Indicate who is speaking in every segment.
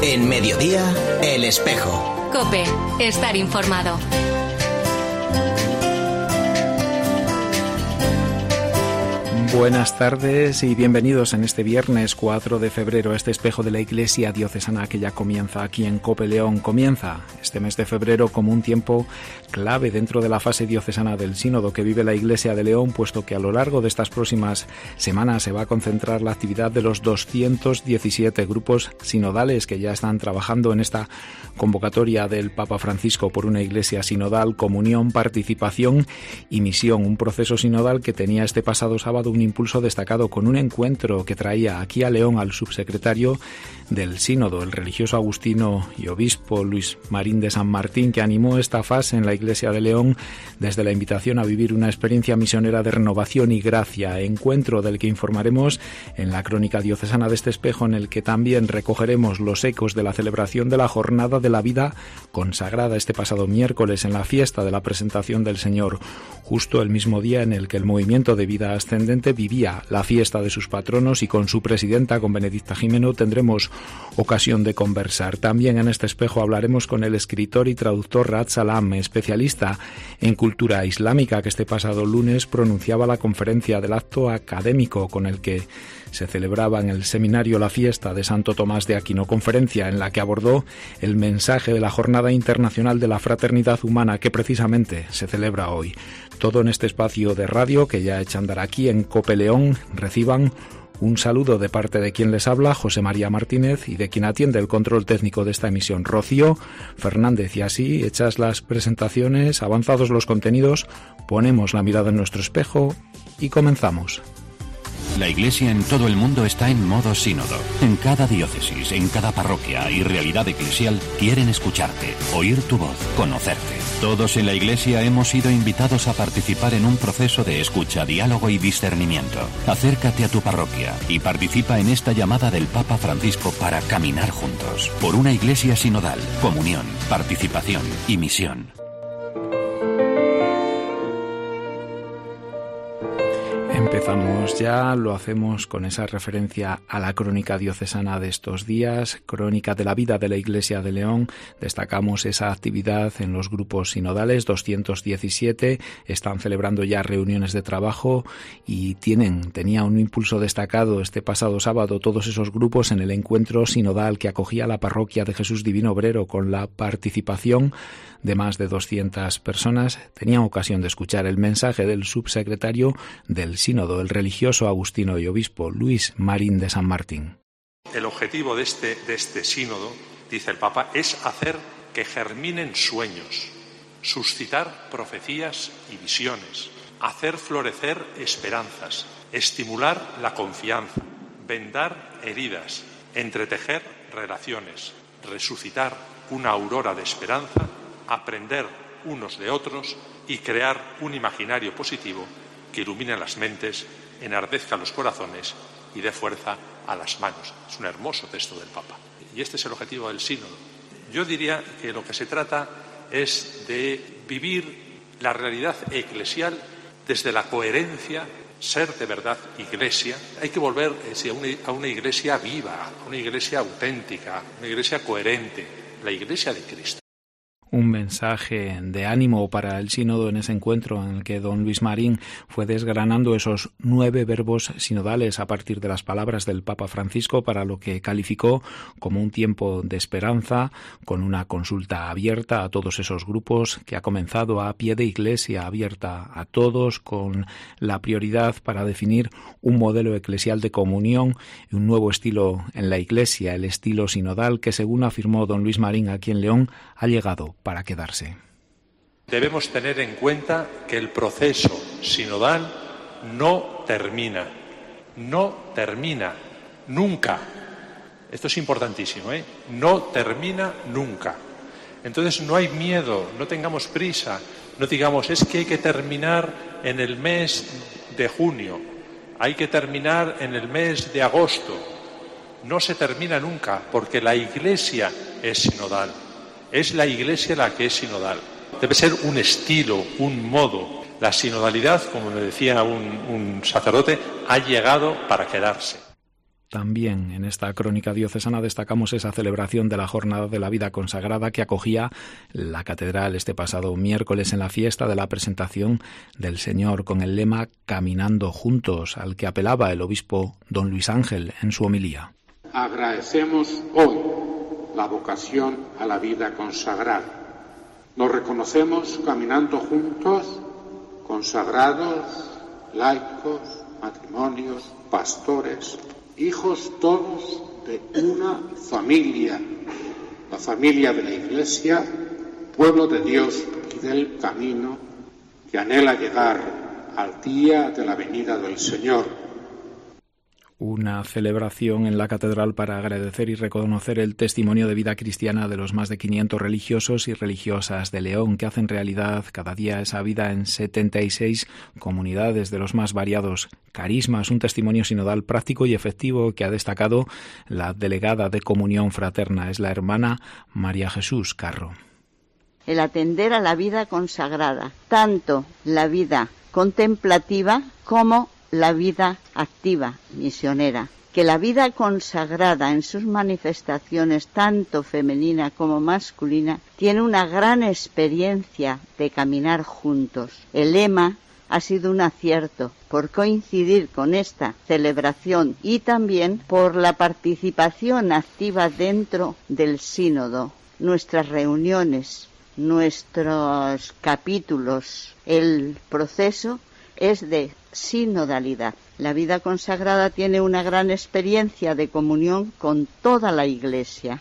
Speaker 1: En Mediodía, El Espejo.
Speaker 2: COPE, estar informado.
Speaker 3: Buenas tardes y bienvenidos en este viernes 4 de febrero a este espejo de la Iglesia Diocesana que ya comienza aquí en COPE León. Comienza este mes de febrero como un tiempo clave dentro de la fase diocesana del sínodo que vive la Iglesia de León, puesto que a lo largo de estas próximas semanas se va a concentrar la actividad de los 217 grupos sinodales que ya están trabajando en esta convocatoria del Papa Francisco por una Iglesia sinodal, comunión, participación y misión. Un proceso sinodal que tenía este pasado sábado un impulso destacado con un encuentro que traía aquí a León al subsecretario del sínodo, el religioso agustino y obispo Luis Marín de San Martín, que animó esta fase en la Iglesia de León desde la invitación a vivir una experiencia misionera de renovación y gracia, encuentro del que informaremos en la crónica diocesana de este espejo, en el que también recogeremos los ecos de la celebración de la Jornada de la Vida consagrada este pasado miércoles en la fiesta de la Presentación del Señor, justo el mismo día en el que el movimiento de vida ascendente vivía la fiesta de sus patronos, y con su presidenta, con Benedicta Jimeno, tendremos ocasión de conversar. También en este espejo hablaremos con el escritor y traductor Raad Salam, especialista en cultura islámica, que este pasado lunes pronunciaba la conferencia del acto académico con el que se celebraba en el seminario la fiesta de Santo Tomás de Aquino, conferencia en la que abordó el mensaje de la Jornada Internacional de la Fraternidad Humana que precisamente se celebra hoy. Todo en este espacio de radio que ya echa a andar aquí en COPE León. Reciban un saludo de parte de quien les habla, José María Martínez, y de quien atiende el control técnico de esta emisión, Rocío Fernández. Y así, hechas las presentaciones, avanzados los contenidos, ponemos la mirada en nuestro espejo y comenzamos.
Speaker 4: La Iglesia en todo el mundo está en modo sínodo. En cada diócesis, en cada parroquia y realidad eclesial quieren escucharte, oír tu voz, conocerte. Todos en la Iglesia hemos sido invitados a participar en un proceso de escucha, diálogo y discernimiento. Acércate a tu parroquia y participa en esta llamada del Papa Francisco para caminar juntos por una Iglesia sinodal, comunión, participación y misión.
Speaker 3: Empezamos ya, lo hacemos con esa referencia a la crónica diocesana de estos días, crónica de la vida de la Iglesia de León. Destacamos esa actividad en los grupos sinodales, 217, están celebrando ya reuniones de trabajo y tenía un impulso destacado este pasado sábado todos esos grupos en el encuentro sinodal que acogía la parroquia de Jesús Divino Obrero, con la participación de más de 200 personas. Tenían ocasión de escuchar el mensaje del subsecretario del sínodo, el religioso agustino y obispo Luis Marín de San Martín.
Speaker 5: El objetivo de este sínodo, dice el Papa, es hacer que germinen sueños, suscitar profecías y visiones, hacer florecer esperanzas, estimular la confianza, vendar heridas, entretejer relaciones, resucitar una aurora de esperanza, aprender unos de otros y crear un imaginario positivo que ilumine las mentes, enardezca los corazones y dé fuerza a las manos. Es un hermoso texto del Papa. Y este es el objetivo del sínodo. Yo diría que lo que se trata es de vivir la realidad eclesial desde la coherencia, ser de verdad iglesia. Hay que volver a una iglesia viva, a una iglesia auténtica, una iglesia coherente, la iglesia de Cristo.
Speaker 3: Un mensaje de ánimo para el sínodo en ese encuentro en el que don Luis Marín fue desgranando esos 9 verbos sinodales a partir de las palabras del Papa Francisco, para lo que calificó como un tiempo de esperanza, con una consulta abierta a todos esos grupos que ha comenzado a pie de iglesia, abierta a todos, con la prioridad para definir un modelo eclesial de comunión y un nuevo estilo en la iglesia, el estilo sinodal que, según afirmó don Luis Marín aquí en León, ha llegado para quedarse.
Speaker 5: Debemos tener en cuenta que el proceso sinodal no termina nunca. Esto es importantísimo, no termina nunca. Entonces no hay miedo, no tengamos prisa, no digamos es que hay que terminar en el mes de junio, hay que terminar en el mes de agosto. No se termina nunca, porque la Iglesia es sinodal. Es la Iglesia la que es sinodal. Debe ser un estilo, un modo. La sinodalidad, como me decía un sacerdote, ha llegado para quedarse.
Speaker 3: También en esta crónica diocesana destacamos esa celebración de la Jornada de la Vida Consagrada que acogía la Catedral este pasado miércoles en la fiesta de la presentación del Señor con el lema Caminando Juntos, al que apelaba el obispo don Luis Ángel en su homilía.
Speaker 6: Agradecemos hoy la vocación a la vida consagrada. Nos reconocemos caminando juntos, consagrados, laicos, matrimonios, pastores, hijos todos de una familia, la familia de la Iglesia, pueblo de Dios y del camino, que anhela llegar al día de la venida del Señor.
Speaker 3: Una celebración en la catedral para agradecer y reconocer el testimonio de vida cristiana de los más de 500 religiosos y religiosas de León que hacen realidad cada día esa vida en 76 comunidades de los más variados carismas, un testimonio sinodal práctico y efectivo que ha destacado la delegada de Comunión Fraterna, es la hermana María Jesús Carro.
Speaker 7: El atender a la vida consagrada, tanto la vida contemplativa como la vida activa, misionera, que la vida consagrada en sus manifestaciones, tanto femenina como masculina, tiene una gran experiencia de caminar juntos. El lema ha sido un acierto por coincidir con esta celebración y también por la participación activa dentro del sínodo, nuestras reuniones, nuestros capítulos, el proceso es de sinodalidad. La vida consagrada tiene una gran experiencia de comunión con toda la Iglesia.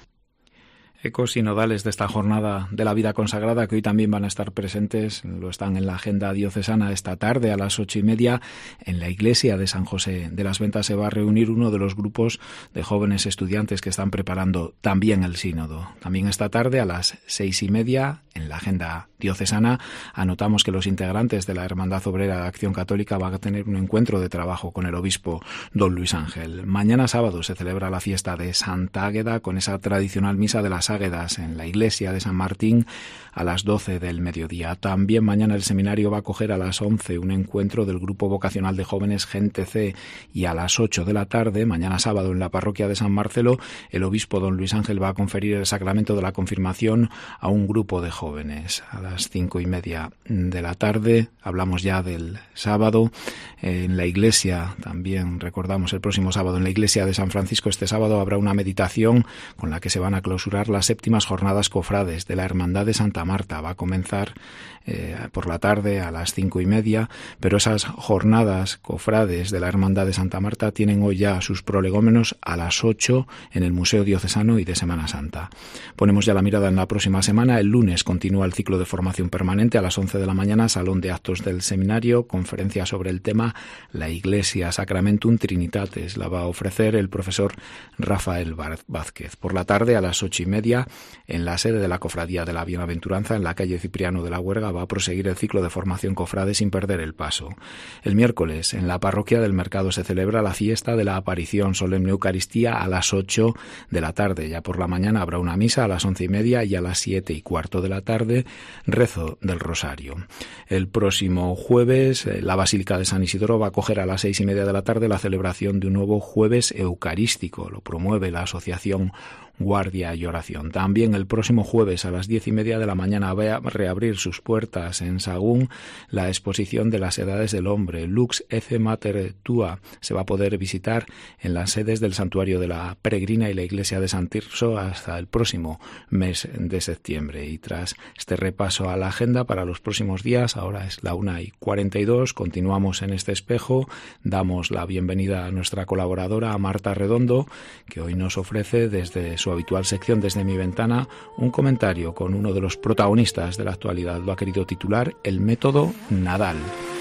Speaker 3: Ecos sinodales de esta jornada de la vida consagrada que hoy también van a estar presentes, lo están en la agenda diocesana esta tarde a las 8:30 en la iglesia de San José de las Ventas. Se va a reunir uno de los grupos de jóvenes estudiantes que están preparando también el sínodo. También esta tarde a las 6:30 en la agenda diocesana anotamos que los integrantes de la Hermandad Obrera de Acción Católica van a tener un encuentro de trabajo con el obispo don Luis Ángel. Mañana sábado se celebra la fiesta de Santa Águeda con esa tradicional misa de las Águedas en la iglesia de San Martín a las 12 del mediodía. También mañana el seminario va a acoger a las 11 un encuentro del grupo vocacional de jóvenes Gente C y a las 8 de la tarde, mañana sábado en la parroquia de San Marcelo, el obispo don Luis Ángel va a conferir el sacramento de la confirmación a un grupo de jóvenes. A las 5:30 de la tarde, hablamos ya del sábado, en la iglesia, también recordamos el próximo sábado, en la iglesia de San Francisco este sábado habrá una meditación con la que se van a clausurar las séptimas jornadas cofrades de la Hermandad de Santa Marta. Va a comenzar por la tarde a las 5:30, pero esas jornadas cofrades de la Hermandad de Santa Marta tienen hoy ya sus prolegómenos a las 8 en el Museo Diocesano y de Semana Santa. Ponemos ya la mirada en la próxima semana. El lunes continúa el ciclo de formación permanente a las 11 de la mañana, Salón de Actos del Seminario, conferencia sobre el tema La Iglesia Sacramentum Trinitatis. La va a ofrecer el profesor Rafael Vázquez. Por la tarde a las 8:30 en la sede de la Cofradía de la Bienaventuranza, en la calle Cipriano de la Huerga, va a proseguir el ciclo de formación cofrade sin perder el paso. El miércoles, en la parroquia del Mercado, se celebra la fiesta de la Aparición Solemne Eucaristía a las 8 de la tarde. Ya por la mañana habrá una misa a las 11:30 y a las 7:15 de la tarde, rezo del Rosario. El próximo jueves, la Basílica de San Isidoro va a acoger a las 6:30 de la tarde la celebración de un nuevo Jueves Eucarístico. Lo promueve la Asociación Guardia y Oración. También el próximo jueves a las 10:30 de la mañana va a reabrir sus puertas en Sagún la exposición de las edades del hombre, Lux Ecce Mater Tua. Se va a poder visitar en las sedes del Santuario de la Peregrina y la Iglesia de San Tirso hasta el próximo mes de septiembre. Y tras este repaso a la agenda para los próximos días, ahora es la 1:42, continuamos en este espejo, damos la bienvenida a nuestra colaboradora, a Marta Redondo, que hoy nos ofrece desde su habitual sección Desde mi ventana un comentario con uno de los protagonistas de la actualidad. Lo ha querido titular El método Nadal.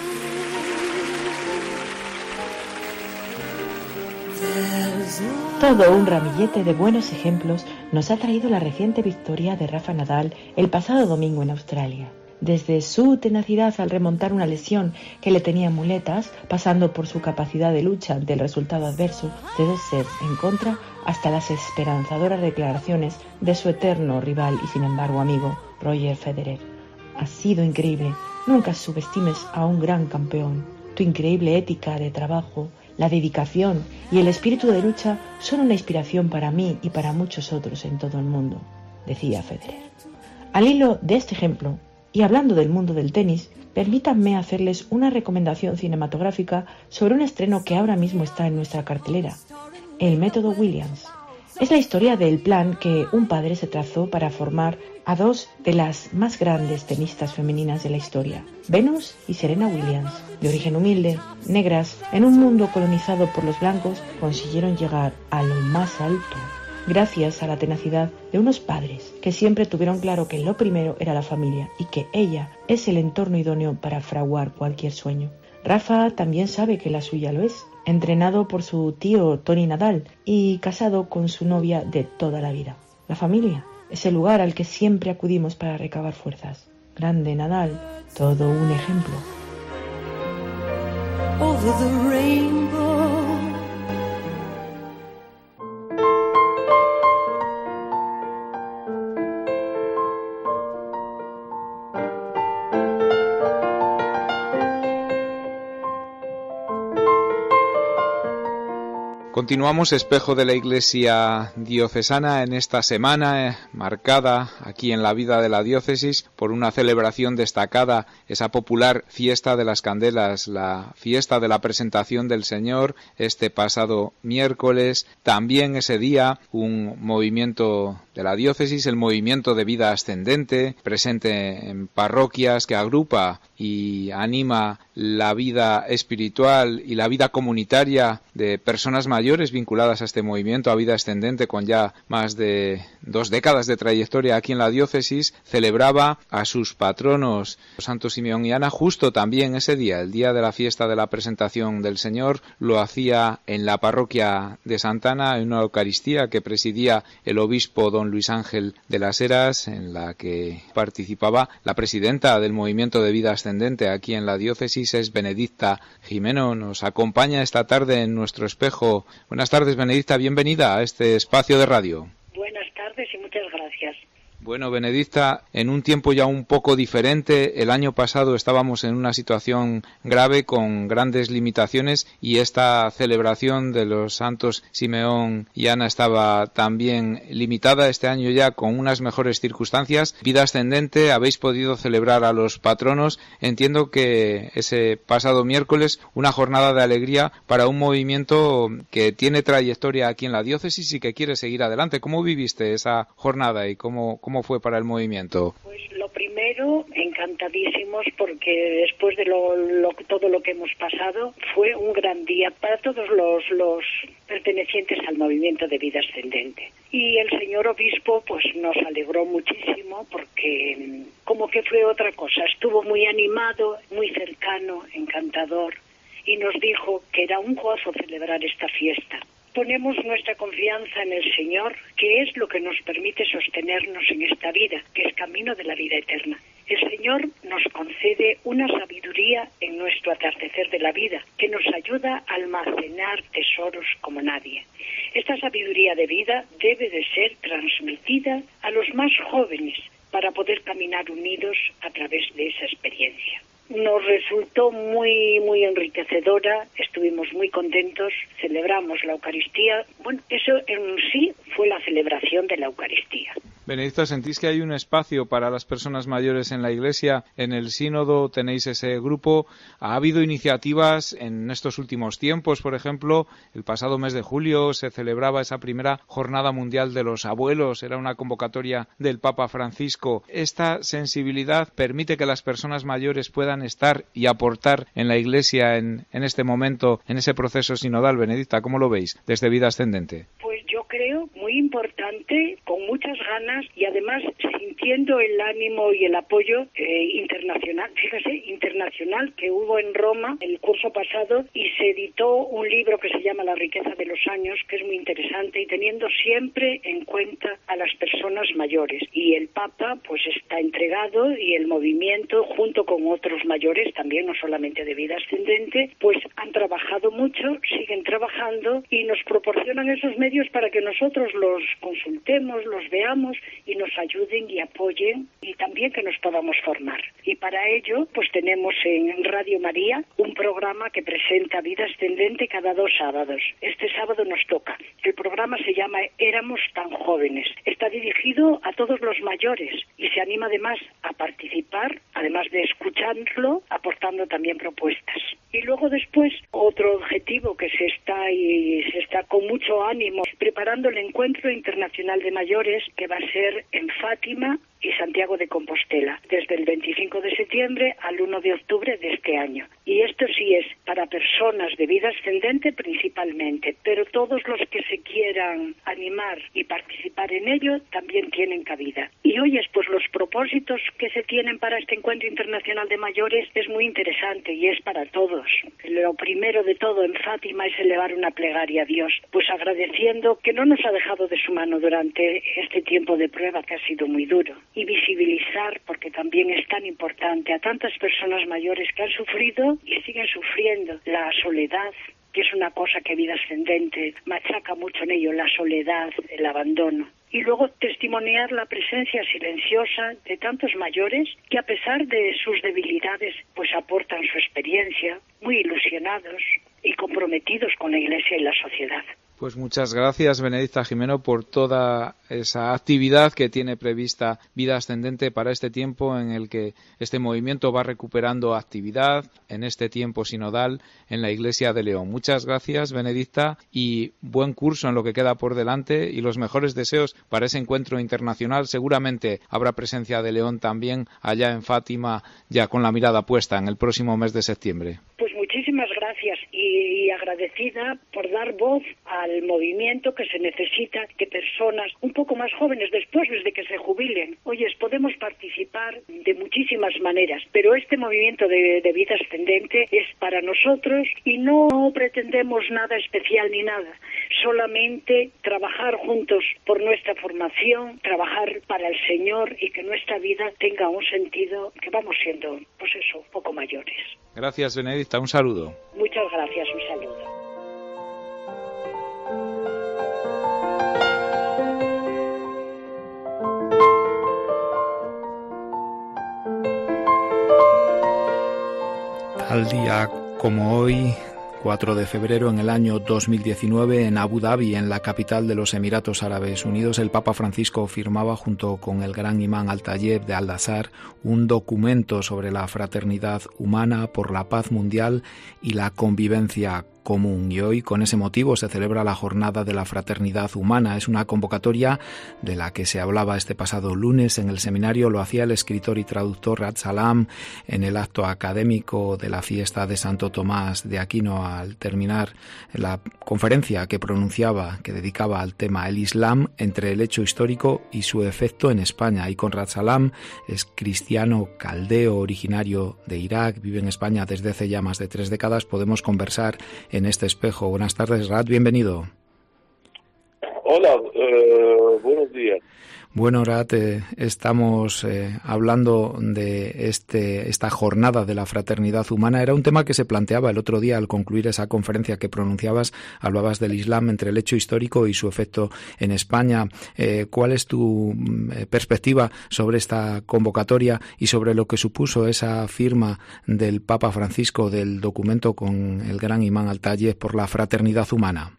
Speaker 8: Todo un ramillete de buenos ejemplos nos ha traído la reciente victoria de Rafa Nadal el pasado domingo en Australia. Desde su tenacidad al remontar una lesión que le tenía en muletas, pasando por su capacidad de lucha ante el resultado adverso de 2 sets en contra, hasta las esperanzadoras declaraciones de su eterno rival y sin embargo amigo, Roger Federer. Ha sido increíble, nunca subestimes a un gran campeón. Tu increíble ética de trabajo, la dedicación y el espíritu de lucha son una inspiración para mí y para muchos otros en todo el mundo, decía Federer. Al hilo de este ejemplo, y hablando del mundo del tenis, permítanme hacerles una recomendación cinematográfica sobre un estreno que ahora mismo está en nuestra cartelera, El método Williams. Es la historia del plan que un padre se trazó para formar a dos de las más grandes tenistas femeninas de la historia, Venus y Serena Williams. De origen humilde, negras, en un mundo colonizado por los blancos, consiguieron llegar a lo más alto, gracias a la tenacidad de unos padres que siempre tuvieron claro que lo primero era la familia y que ella es el entorno idóneo para fraguar cualquier sueño. Rafa también sabe que la suya lo es, entrenado por su tío Tony Nadal y casado con su novia de toda la vida. La familia es el lugar al que siempre acudimos para recabar fuerzas. Grande Nadal, todo un ejemplo. Over the rainbow.
Speaker 3: Continuamos Espejo de la Iglesia Diocesana en esta semana marcada aquí en la vida de la diócesis por una celebración destacada, esa popular fiesta de las candelas, la fiesta de la presentación del Señor, este pasado miércoles. También ese día un movimiento de la diócesis, el movimiento de vida ascendente, presente en parroquias, que agrupa y anima la vida espiritual y la vida comunitaria de personas mayores vinculadas a este movimiento, a vida ascendente, con ya más de 2 décadas de trayectoria aquí en la diócesis. Celebraba a sus patronos, Santo Simeón y Ana, justo también ese día, el día de la fiesta de la presentación del Señor. Lo hacía en la parroquia de Santana, en una Eucaristía que presidía el obispo don Luis Ángel de las Heras, en la que participaba la presidenta del movimiento de vida ascendente aquí en la diócesis, es Benedicta Jimeno. Nos acompaña esta tarde en nuestro espejo. Buenas tardes, Benedicta, bienvenida a este espacio de radio.
Speaker 9: Buenas tardes y muchas gracias.
Speaker 3: Bueno, Benedicta, en un tiempo ya un poco diferente, el año pasado estábamos en una situación grave con grandes limitaciones y esta celebración de los santos Simeón y Ana estaba también limitada. Este año ya con unas mejores circunstancias. Vida ascendente, habéis podido celebrar a los patronos. Entiendo que ese pasado miércoles una jornada de alegría para un movimiento que tiene trayectoria aquí en la diócesis y que quiere seguir adelante. ¿Cómo viviste esa jornada y cómo fue para el movimiento?
Speaker 9: Pues lo primero, encantadísimos, porque después de todo lo que hemos pasado, fue un gran día para todos los pertenecientes al movimiento de vida ascendente. Y el señor obispo pues nos alegró muchísimo porque como que fue otra cosa, estuvo muy animado, muy cercano, encantador, y nos dijo que era un gozo celebrar esta fiesta. Ponemos nuestra confianza en el Señor, que es lo que nos permite sostenernos en esta vida, que es camino de la vida eterna. El Señor nos concede una sabiduría en nuestro atardecer de la vida, que nos ayuda a almacenar tesoros como nadie. Esta sabiduría de vida debe de ser transmitida a los más jóvenes para poder caminar unidos a través de esa experiencia. Nos resultó muy enriquecedora, estuvimos muy contentos, celebramos la Eucaristía. Bueno, eso en sí fue la celebración de la Eucaristía.
Speaker 3: Benedicta, ¿sentís que hay un espacio para las personas mayores en la Iglesia? En el sínodo tenéis ese grupo. ¿Ha habido iniciativas en estos últimos tiempos? Por ejemplo, el pasado mes de julio se celebraba esa primera Jornada Mundial de los Abuelos. Era una convocatoria del Papa Francisco. ¿Esta sensibilidad permite que las personas mayores puedan estar y aportar en la Iglesia en este momento, en ese proceso sinodal? Benedicta, ¿cómo lo veis desde Vida Ascendente?
Speaker 9: Pues yo creo muy importante, con muchas ganas y además sintiendo el ánimo y el apoyo internacional, fíjese, internacional que hubo en Roma el curso pasado, y se editó un libro que se llama La riqueza de los años, que es muy interesante, y teniendo siempre en cuenta a las personas mayores. Y el Papa pues está entregado, y el movimiento junto con otros mayores también, no solamente de vida ascendente, pues han trabajado mucho, siguen trabajando y nos proporcionan esos medios para que nosotros los consultemos, los veamos y nos ayuden y apoyen y también que nos podamos formar. Y para ello, pues tenemos en Radio María un programa que presenta Vida Ascendente cada 2 sábados. Este sábado nos toca. El programa se llama Éramos tan jóvenes. Está dirigido a todos los mayores y se anima además a participar, además de escucharlo, aportando también propuestas. Y luego después, otro objetivo que se está con mucho ánimo preparando el Encuentro Internacional de Mayores, que va a ser en Fátima y Santiago de Compostela, desde el 25 de septiembre al 1 de octubre de este año. Y esto sí es para personas de vida ascendente principalmente, pero todos los que se quieran animar y participar en ello también tienen cabida. Y oyes, pues los propósitos que se tienen para este Encuentro Internacional de Mayores es muy interesante y es para todos. Lo primero de todo en Fátima es elevar una plegaria a Dios, pues agradeciendo que no nos ha dejado de su mano durante este tiempo de prueba que ha sido muy duro. Y visibilizar, porque también es tan importante, a tantas personas mayores que han sufrido y siguen sufriendo la soledad, que es una cosa que Vida Ascendente machaca mucho en ello, la soledad, el abandono. Y luego testimoniar la presencia silenciosa de tantos mayores que a pesar de sus debilidades pues aportan su experiencia, muy ilusionados y comprometidos con la Iglesia y la sociedad.
Speaker 3: Pues muchas gracias, Benedicta Jimeno, por toda esa actividad que tiene prevista Vida Ascendente para este tiempo en el que este movimiento va recuperando actividad en este tiempo sinodal en la Iglesia de León. Muchas gracias, Benedicta, y buen curso en lo que queda por delante y los mejores deseos para ese encuentro internacional. Seguramente habrá presencia de León también allá en Fátima, ya con la mirada puesta en el próximo mes de septiembre.
Speaker 9: Pues muchísimas gracias y agradecida por dar voz al movimiento que se necesita, que personas un poco más jóvenes después de que se jubilen, podemos participar de muchísimas maneras, pero este movimiento de vida ascendente es para nosotros y no pretendemos nada especial ni nada, solamente trabajar juntos por nuestra formación, trabajar para el Señor y que nuestra vida tenga un sentido, que vamos siendo, pues eso, un poco mayores.
Speaker 3: Gracias, Benedicta, un saludo.
Speaker 9: Muchas gracias, un saludo.
Speaker 3: Al día como hoy, 4 de febrero en el año 2019, en Abu Dhabi, en la capital de los Emiratos Árabes Unidos, el Papa Francisco firmaba junto con el gran imán Al-Tayeb de Al-Azhar un documento sobre la fraternidad humana por la paz mundial y la convivencia común. Y hoy, con ese motivo, se celebra la Jornada de la Fraternidad Humana. Es una convocatoria de la que se hablaba este pasado lunes en el seminario. Lo hacía el escritor y traductor Rad Salam en el acto académico de la fiesta de Santo Tomás de Aquino, al terminar la conferencia que pronunciaba, que dedicaba al tema el Islam entre el hecho histórico y su efecto en España. Y con Rad Salam es cristiano caldeo, originario de Irak, vive en España desde hace ya más de 3 décadas. Podemos conversar en este espejo. Buenas tardes, Rad, bienvenido.
Speaker 10: Hola, buenos días.
Speaker 3: Bueno, Rad, estamos hablando de esta jornada de la fraternidad humana. Era un tema que se planteaba el otro día al concluir esa conferencia que pronunciabas. Hablabas del Islam entre el hecho histórico y su efecto en España. ¿Cuál es tu perspectiva sobre esta convocatoria y sobre lo que supuso esa firma del Papa Francisco del documento con el gran imán Al-Tayeb por la fraternidad humana?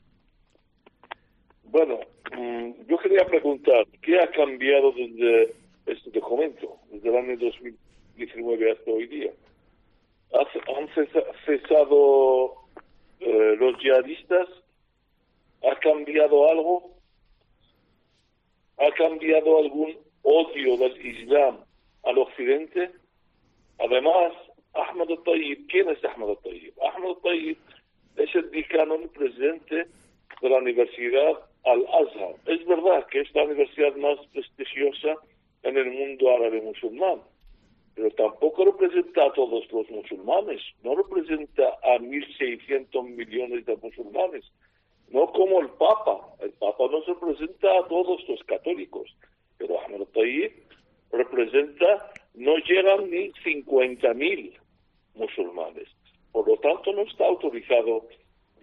Speaker 10: Bueno, yo quería preguntar, ¿qué ha cambiado desde este documento, desde el año 2019 hasta hoy día? ¿Han cesado los yihadistas? ¿Ha cambiado algo? ¿Ha cambiado algún odio del Islam al Occidente? Además, Ahmad al-Tayyib, ¿quién es Ahmad al-Tayyib? Ahmad al-Tayyib es el decano presidente de la Universidad Al-Azhar. Es verdad que es la universidad más prestigiosa en el mundo árabe musulmán, pero tampoco representa a todos los musulmanes, no representa a 1.600 millones de musulmanes, no como el Papa. El Papa no se representa a todos los católicos, pero Ahmad al-Tayyib representa, no llegan ni 50.000 musulmanes. Por lo tanto, no está autorizado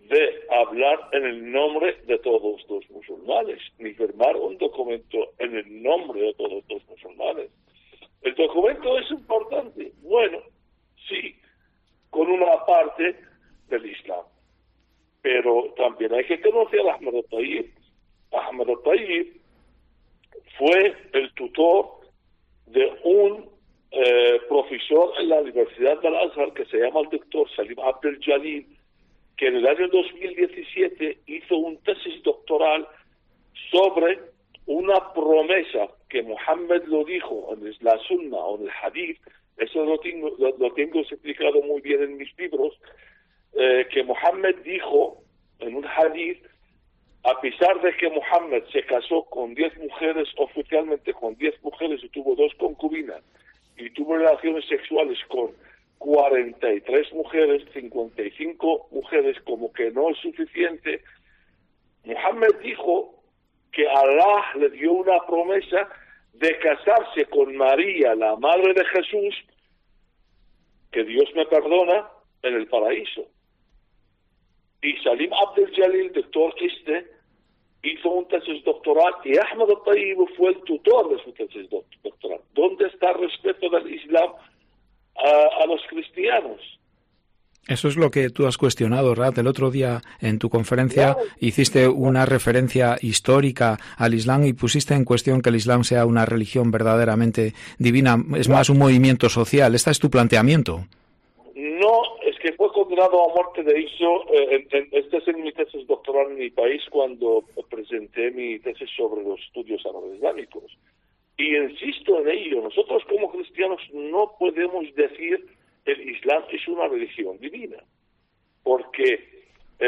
Speaker 10: de hablar en el nombre de todos los musulmanes, ni firmar un documento en el nombre de todos los musulmanes. El documento es importante, bueno, sí, con una parte del Islam, pero también hay que conocer a Ahmed al-Tayyib. Ahmed al-Tayyib fue el tutor de un profesor en la Universidad del Azhar que se llama el doctor Salim Abdel Jalil, que en el año 2017 hizo un tesis doctoral sobre una promesa que Muhammad lo dijo en la Sunna o en el Hadith. Eso lo tengo explicado muy bien en mis libros, que Muhammad dijo en un Hadith, a pesar de que Muhammad se casó con 10 mujeres, oficialmente con 10 mujeres y tuvo 2 concubinas, y tuvo relaciones sexuales con 43 mujeres, 55 mujeres, como que no es suficiente, Muhammad dijo que Allah le dio una promesa de casarse con María, la madre de Jesús, que Dios me perdona, en el paraíso. Y Salim Abdel Jalil, doctor hizo un tesis doctoral y Ahmed al-Tayyib fue el tutor de su tesis doctoral. ¿Dónde está el respeto del Islam a los cristianos?
Speaker 3: Eso es lo que tú has cuestionado, Rad. El otro día en tu conferencia hiciste una referencia histórica al Islam y pusiste en cuestión que el Islam sea una religión verdaderamente divina, es más un movimiento social. ¿Este es tu planteamiento?
Speaker 10: No, es que fue condenado a muerte de eso. Este es en mi tesis doctoral en mi país cuando presenté mi tesis sobre los estudios árabe-islámicos. Y insisto en ello, nosotros como cristianos no podemos decir el Islam es una religión divina, porque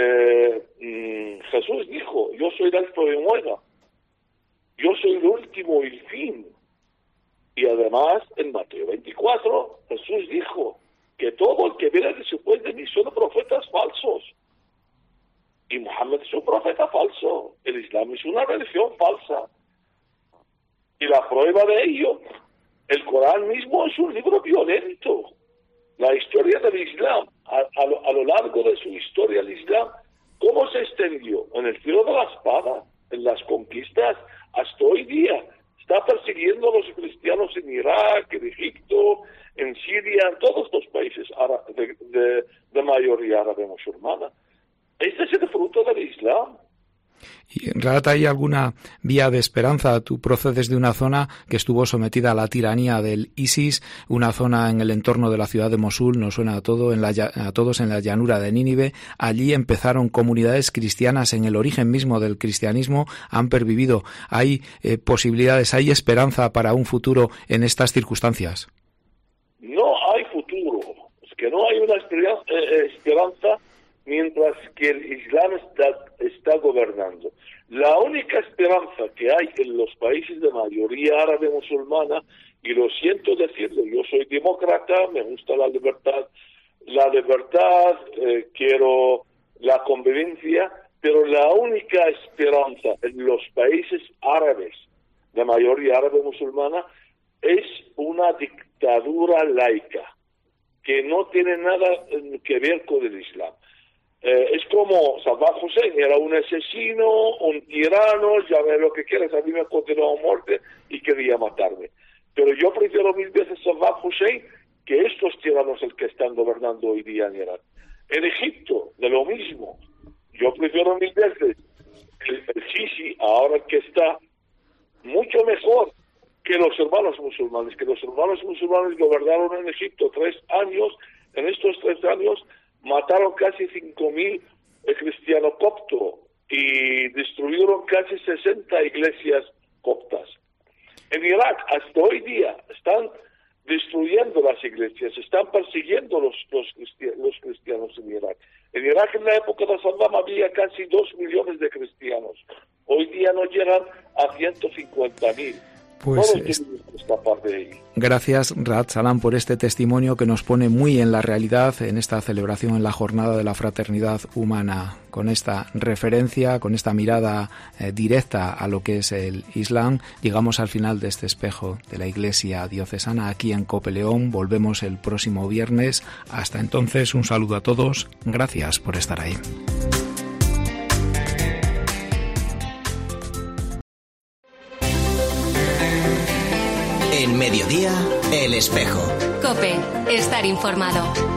Speaker 10: Jesús dijo, yo soy el alfa y omega, yo soy el último y el fin. Y además, en Mateo 24, Jesús dijo que todo el que viene después de mí son profetas falsos. Y Muhammad es un profeta falso. El Islam es una religión falsa. Y la prueba de ello, el Corán mismo es un libro violento. La historia del Islam, a lo largo de su historia, el Islam, ¿cómo se extendió? En el filo de la espada, en las conquistas, hasta hoy día. Está persiguiendo a los cristianos en Irak, en Egipto, en Siria, en todos los países de mayoría árabe musulmana. Este es el fruto del Islam.
Speaker 3: Y en realidad hay alguna vía de esperanza. Tú procedes de una zona que estuvo sometida a la tiranía del ISIS, una zona en el entorno de la ciudad de Mosul, nos suena a todos en la llanura de Nínive. Allí empezaron comunidades cristianas en el origen mismo del cristianismo, han pervivido. Hay posibilidades, hay esperanza para un futuro en estas circunstancias.
Speaker 10: No hay futuro, es que no hay una esperanza mientras que el Islam está gobernando. La única esperanza que hay en los países de mayoría árabe musulmana, y lo siento decirlo, yo soy demócrata, me gusta la libertad, quiero la convivencia, pero la única esperanza en los países árabes de mayoría árabe musulmana es una dictadura laica, que no tiene nada que ver con el Islam. Es como Saddam Hussein, era un asesino, un tirano, llame lo que quieras, a mí me condenó a muerte y quería matarme. Pero yo prefiero 1000 veces Saddam Hussein que estos tiranos el que están gobernando hoy día en Irán. En Egipto, de lo mismo. Yo prefiero 1000 veces el Sisi, ahora que está mucho mejor que los hermanos musulmanes, gobernaron en Egipto 3 años, en estos 3 años mataron casi 5.000 cristianos coptos y destruyeron casi 60 iglesias coptas. En Irak, hasta hoy día, están destruyendo las iglesias, están persiguiendo los cristianos en Irak. En Irak, en la época de Saddam, había casi 2 millones de cristianos. Hoy día no llegan a 150.000.
Speaker 3: Pues gracias, Raad Salam, por este testimonio que nos pone muy en la realidad en esta celebración, en la Jornada de la Fraternidad Humana, con esta referencia, con esta mirada directa a lo que es el Islam. Llegamos al final de este espejo de la Iglesia Diocesana aquí en Cope León. Volvemos el próximo viernes. Hasta entonces, un saludo a todos. Gracias por estar ahí.
Speaker 1: Mediodía, El Espejo.
Speaker 2: COPE. Estar informado.